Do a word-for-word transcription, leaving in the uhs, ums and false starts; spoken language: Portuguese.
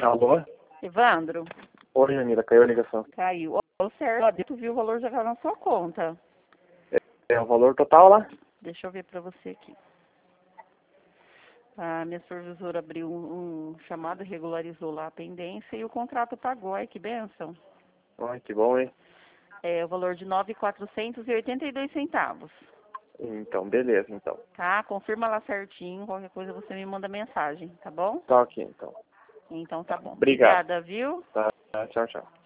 Alô? Evandro? Oi, Janira, caiu a ligação. Caiu. Ô, Sérgio, tu viu o valor já tá na sua conta. É o valor total lá? Deixa eu ver pra você aqui. A minha supervisora abriu um, um chamado, regularizou lá a pendência e o contrato pagou. Ai, que bênção. Ai, que bom, hein? É o valor de nove mil quatrocentos e oitenta e dois centavos. Então, beleza, então. Tá? Confirma lá certinho. Qualquer coisa você me manda mensagem, tá bom? Tá ok, então. Então tá bom. Obrigado. Obrigada, viu? Tá, tchau, tchau.